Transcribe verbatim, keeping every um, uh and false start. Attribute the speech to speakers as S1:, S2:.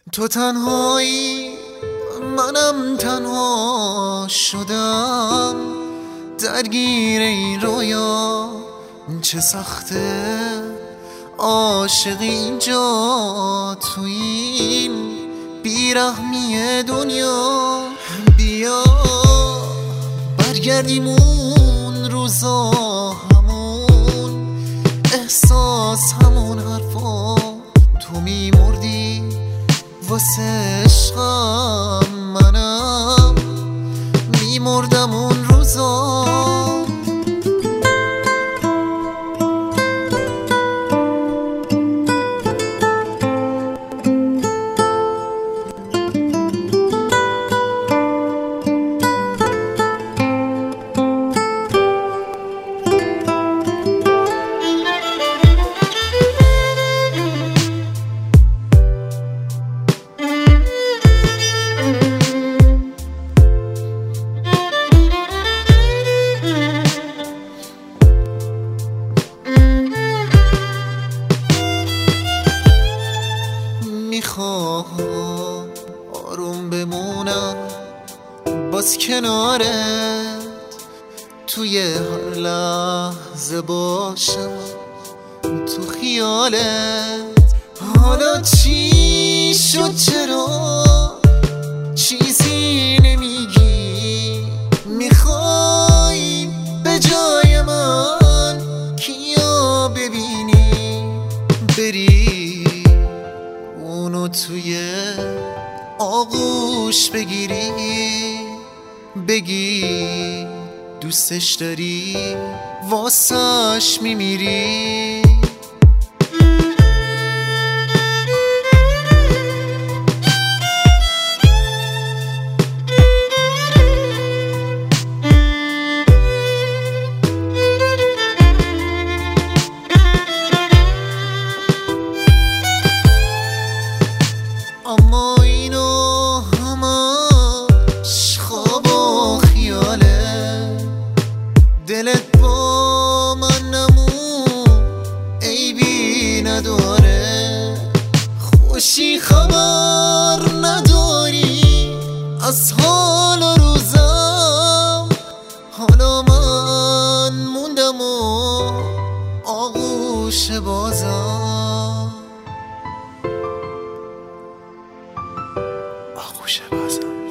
S1: تو تنهایی منم تنها شدم، درگیر این رویا چه سخته عاشق اینجا تو این بیرحمی دنیا. بیا برگردیم اون روزا، همون احساس، همون حرفا. تو میمردی واسه عشقم، منم میمردم اون روزا. میخوام آروم بمونم باز کنارت، توی هر لحظه باشم تو خیالت. حالا چی شد؟ چرا چیزی نمیگی؟ میخوای به جای من کیا ببینی؟ بری اونو توی آغوش بگیری، بگی دوستش داری، واسش میمیری. اما اینو همش خواب و خیاله، دلت با من نمون عیبی نداره. خوشی خبر نداری از حال و روزم، حالا من موندم و آغوش بازم، آغوش بازم.